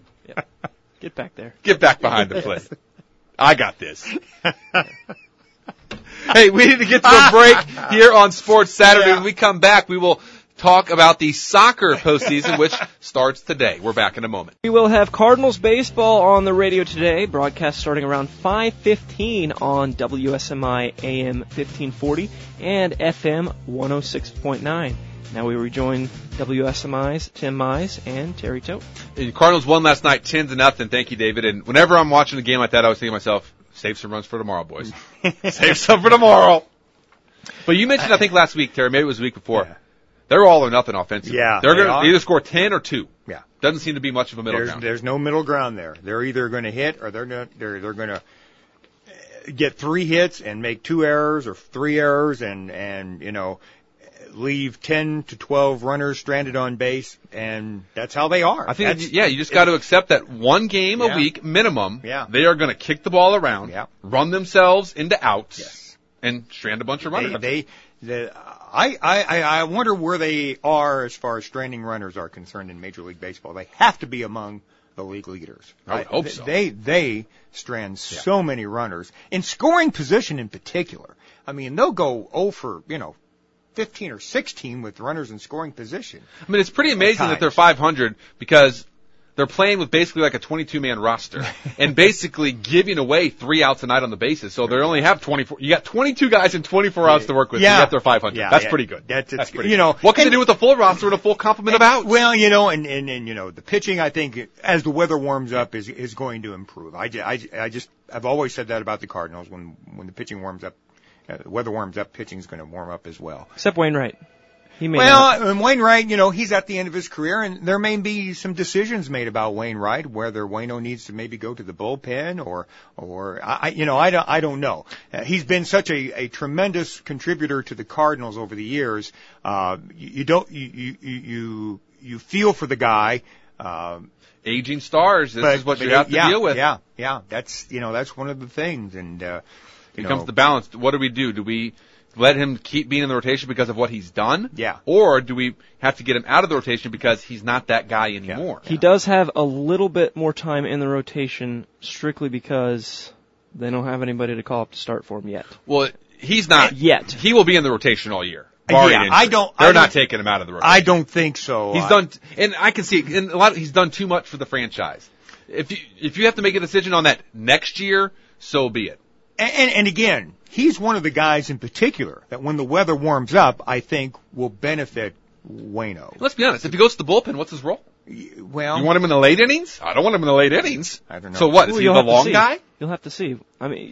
Get back there. Get back behind the plate. I got this. Hey, we need to get to a break here on Sports Saturday. When we come back, we will talk about the soccer postseason, which starts today. We're back in a moment. We will have Cardinals baseball on the radio today, broadcast starting around 5:15 on WSMI AM 1540 and FM 106.9. Now we rejoin WSMI's Tim Mize and Terry Tote. The Cardinals won last night 10-0. Thank you, David. And whenever I'm watching a game like that, I was thinking to myself, save some runs for tomorrow, boys. Save some for tomorrow. But you mentioned, I think last week, Terry, maybe it was the week before. Yeah. They're all or nothing offensively. Yeah, they're going to either score 10 or 2. Yeah. Doesn't seem to be much of a middle ground. There's no middle ground there. They're either going to hit or they're going to get 3 hits and make 2 errors or 3 errors and leave 10 to 12 runners stranded on base, and that's how they are. I think, you just got to accept that one game a week minimum. Yeah. They are going to kick the ball around, run themselves into outs, and strand a bunch of runners. I wonder where they are as far as stranding runners are concerned in Major League Baseball. They have to be among the league leaders. I would hope so. They strand so many runners in scoring position in particular. I mean, they'll go 0 for 15 or 16 with runners in scoring position. I mean, it's pretty amazing that they're 500 because they're playing with basically like a 22-man roster and basically giving away 3 outs a night on the bases. So they only have 24. You got 22 guys and 24 outs to work with. Yeah. Yet they're 500. Yeah, that's pretty good. That's pretty good. What can they do with a full roster and a full complement of outs? Well, and the pitching, I think, as the weather warms up, is going to improve. I've always said that about the Cardinals. When the pitching warms up, the weather warms up, pitching's going to warm up as well. Except Wainwright. And Wainwright, he's at the end of his career, and there may be some decisions made about Wainwright, whether Waino needs to maybe go to the bullpen or I don't know. He's been such a tremendous contributor to the Cardinals over the years. You feel for the guy. Aging stars. This is what you have to deal with. Yeah. That's one of the things, and it comes to balance. What do? Do we let him keep being in the rotation because of what he's done? Yeah. Or do we have to get him out of the rotation because he's not that guy anymore? Yeah. He does have a little bit more time in the rotation strictly because they don't have anybody to call up to start for him yet. Well, he's not yet. He will be in the rotation all year. They're not taking him out of the rotation. I don't think so. He's done, and I can see, and he's done too much for the franchise. If you have to make a decision on that next year, so be it. And again, he's one of the guys in particular that when the weather warms up, I think will benefit Waino. Let's be honest. If he goes to the bullpen, what's his role? Well, you want him in the late innings? I don't want him in the late innings. I don't know. So what? Is he the long guy? You'll have to see. I mean,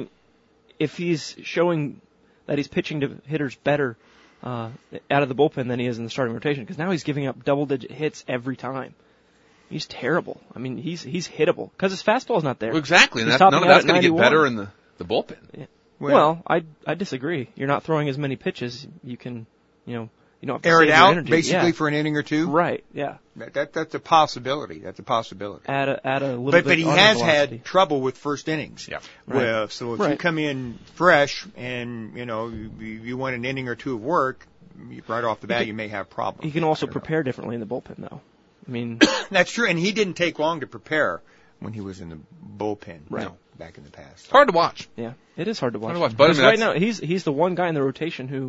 if he's showing that he's pitching to hitters better out of the bullpen than he is in the starting rotation, because now he's giving up double-digit hits every time. He's terrible. I mean, he's hittable because his fastball's not there. Well, exactly. And none of that's going to get better in the bullpen. Yeah. Well, I disagree. You're not throwing as many pitches. You can, you don't have to air it out energy. basically for an inning or two. Right. Yeah. That's a possibility. Add a little bit. But he has had trouble with first innings. Yeah. Right. Well, so if you come in fresh and you want an inning or two of work right off the bat, you may have problems. He can also prepare differently in the bullpen, though. I mean, that's true, and he didn't take long to prepare when he was in the bullpen. Right. Back in the past. It's hard to watch. Yeah, it is hard to watch. But right now, he's the one guy in the rotation who,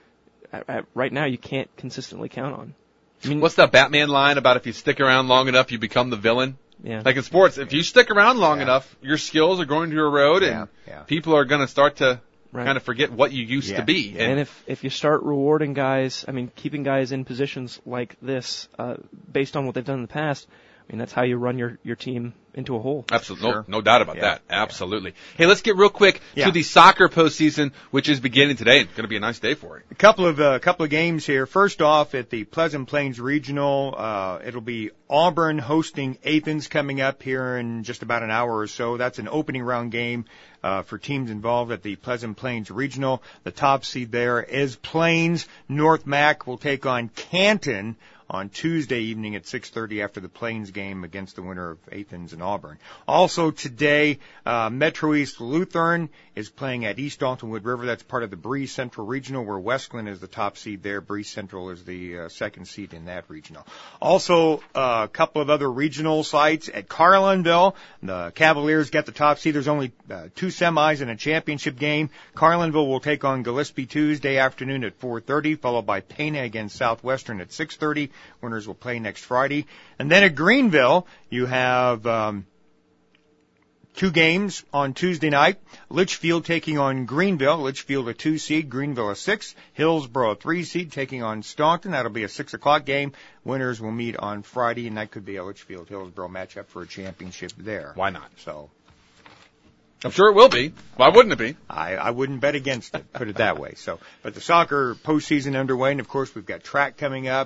right now, you can't consistently count on. I mean, what's that Batman line about if you stick around long enough, you become the villain? Yeah. Like in sports, if you stick around long enough, your skills are going to erode, and people are going to start to kind of forget what you used to be. And if you start rewarding guys, keeping guys in positions like this, based on what they've done in the past, that's how you run your team into a hole. Absolutely. Sure. No doubt about that. Absolutely. Yeah. Hey, let's get real quick to the soccer postseason, which is beginning today. It's going to be a nice day for it. A couple of games here. First off, at the Pleasant Plains Regional, it'll be Auburn hosting Athens coming up here in just about an hour or so. That's an opening round game for teams involved at the Pleasant Plains Regional. The top seed there is Plains. North Mac will take on Canton on Tuesday evening at 6:30 after the Plains game against the winner of Athens and Auburn. Also today, Metro East Lutheran is playing at East Daltonwood River. That's part of the Breeze Central Regional, where Westland is the top seed there. Breeze Central is the second seed in that regional. Also, a couple of other regional sites at Carlinville. The Cavaliers get the top seed. There's only 2 semis and a championship game. Carlinville will take on Gillespie Tuesday afternoon at 4:30, followed by Pena against Southwestern at 6:30. Winners will play next Friday. And then at Greenville, you have 2 games on Tuesday night. Litchfield taking on Greenville. Litchfield a 2 seed, Greenville a 6. Hillsboro a 3 seed taking on Staunton. That'll be a 6 o'clock game. Winners will meet on Friday, and that could be a Litchfield-Hillsboro matchup for a championship there. Why not? So I'm sure it will be. Why wouldn't it be? I wouldn't bet against it, put it that way. So, but the soccer postseason underway, and of course we've got track coming up,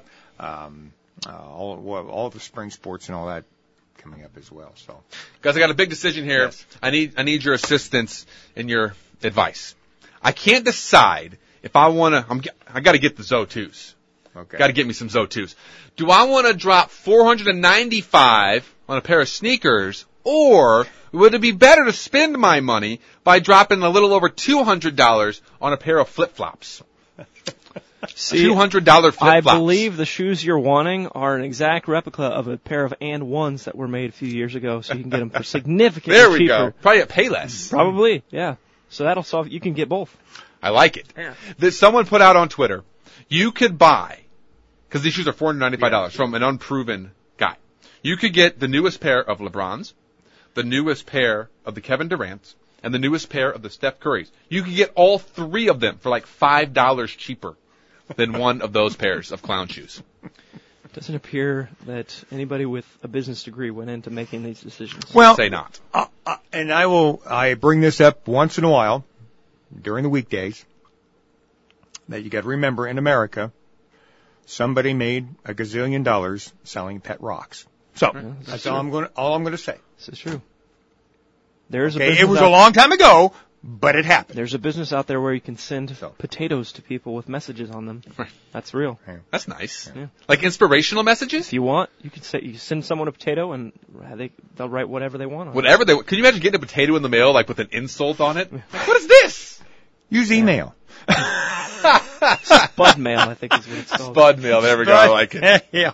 all the spring sports and all that coming up as well. So, guys, I got a big decision here. Yes. I need your assistance and your advice. I can't decide if I want to. I got to get the Zo2s. Okay. Got to get me some Zo2s. Do I want to drop $495 on a pair of sneakers, or would it be better to spend my money by dropping a little over $200 on a pair of flip-flops? See, $200 flip-flops. I believe the shoes you're wanting are an exact replica of a pair of And-Ones that were made a few years ago, so you can get them for significantly There we cheaper. go. Probably at Payless. Probably, yeah. So that'll solve. You can get both. I like it. Yeah. Someone put out on Twitter, you could buy, because these shoes are $495 from an unproven guy. You could get the newest pair of LeBrons, the newest pair of the Kevin Durant's, and the newest pair of the Steph Curry's. You could get all 3 of them for like $5 cheaper than one of those pairs of clown shoes. It doesn't appear that anybody with a business degree went into making these decisions. Well, Say not. and I bring this up once in a while during the weekdays that you got to remember in America, somebody made $1 gazillion selling pet rocks. So that's all I'm going to say. This is true. There's a Okay, business it was a long time ago, but it happened. There's a business out there where you can send So. potatoes to people with messages on them. Right. That's real. That's nice. Yeah. Like inspirational messages? If you want, you can send someone a potato and they'll write whatever they want on Whatever they Can you imagine getting a potato in the mail, like with an insult on it? Like, what is this? Use email. it. Spud mail, I think is what it's called. Spud mail. There we go. I like it. Yeah.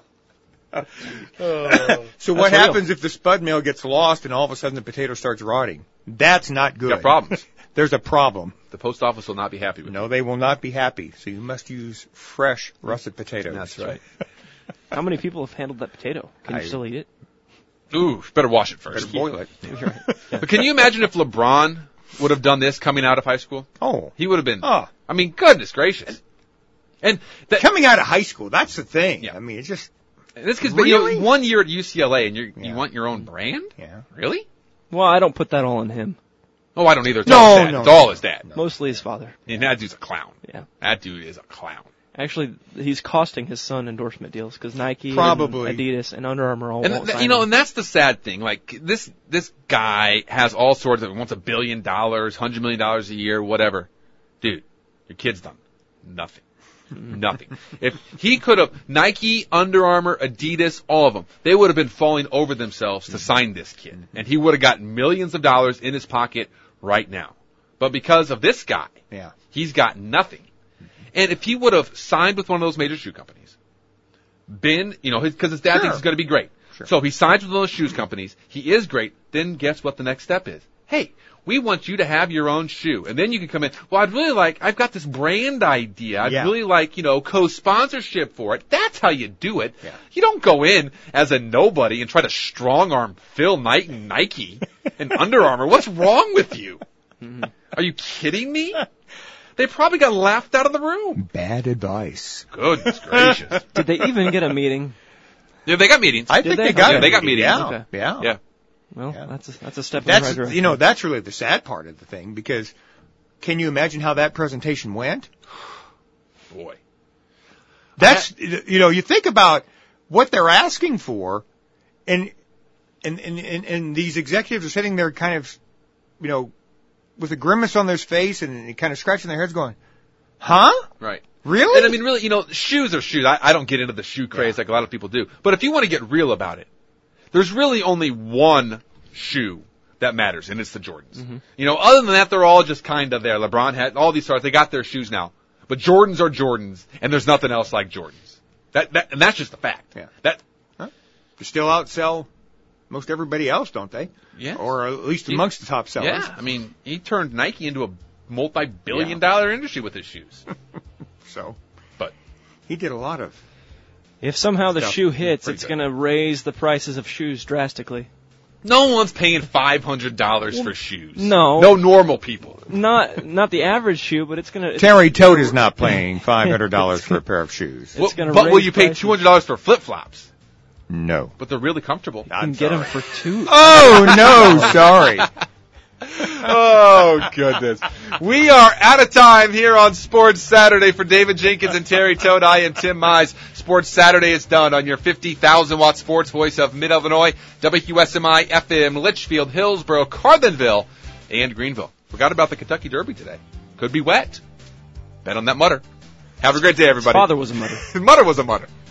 So That's what real. happens if the spud mail gets lost and all of a sudden the potato starts rotting? That's not good. Got problems. There's a problem. The post office will not be happy with No, they will not be happy. So you must use fresh russet potatoes. That's right. How many people have handled that potato? Can you I- still eat it? Ooh, better wash it first. Better boil it. But can you imagine if LeBron would have done this coming out of high school? Oh. He would have been. Oh. I mean, goodness gracious. And Coming out of high school, that's the thing. Yeah. I mean, it's just, this kid's Really? been 1 year at UCLA, and you Yeah. want your own brand? yeah. Really? Well, I don't put that all on him. Oh, I don't either. It's No, all his dad. no, It's all no. his dad. Mostly his father. And that dude's a clown. Yeah. That dude is a clown. Actually, he's costing his son endorsement deals because Nike, Probably. and Adidas, and Under Armour all And won't sign you know, him. and that's the sad thing. Like this guy has all sorts of wants $1 billion, $100 million a year, whatever. Dude, your kid's done nothing. Nothing. If he could have Nike, Under Armour, Adidas, all of them, they would have been falling over themselves to sign this kid, and he would have gotten millions of dollars in his pocket right now. But because of this guy, Yeah. he's got nothing. And if he would have signed with one of those major shoe companies, because his dad Sure. thinks he's going to be great. Sure. So if he signs with one of those shoes companies, he is great, then guess what the next step is? Hey, we want you to have your own shoe. And then you can come in, well, I've got this brand idea. I'd Yeah. really like, co-sponsorship for it. That's how you do it. Yeah. You don't go in as a nobody and try to strong-arm Phil Knight and Nike and Under Armour. What's wrong with you? Are you kidding me? They probably got laughed out of the room. Bad advice. Goodness gracious. Did they even get a meeting? Yeah, they got meetings. I Did think they? they got Yeah, it. they got meetings. Yeah. Okay. Yeah. Yeah. Well, Yeah. that's a step in the right That's, direction. that's really the sad part of the thing, because can you imagine how that presentation went? Boy. That's, you think about what they're asking for, and these executives are sitting there kind of, with a grimace on their face and kind of scratching their heads going, huh? Right. Really? And I mean, really, shoes are shoes. I don't get into the shoe craze like a lot of people do. But if you want to get real about it, there's really only one shoe that matters, and it's the Jordans. Mm-hmm. Other than that, they're all just kind of there. LeBron had all these stars. They got their shoes now. But Jordans are Jordans, and there's nothing else like Jordans. And that's just a fact. Yeah. That, They still outsell most everybody else, don't they? Yes. Or at least amongst the top sellers. yeah. I mean, he turned Nike into a multi-billion-dollar industry with his shoes. So But he did a lot of. If somehow the Stuff. shoe hits, Pretty it's good. going to raise the prices of shoes drastically. No one's paying $500 for shoes. No. No normal people. Not the average shoe, but it's gonna. Terry Toad is not paying $500 for a pair of shoes. It's gonna but will raise you pay prices. $200 for flip-flops? No. But they're really comfortable. You can get them for $2. Oh, no, sorry. Oh, goodness. We are out of time here on Sports Saturday. For David Jenkins and Terry Toad, I am Tim Mize. Sports Saturday is done on your 50,000-watt sports voice of Mid-Illinois, WQSMI FM, Litchfield, Hillsborough, Carlinville, and Greenville. Forgot about the Kentucky Derby today. Could be wet. Bet on that mutter. Have a great day, everybody. His father was a mother. His mother was a mutter.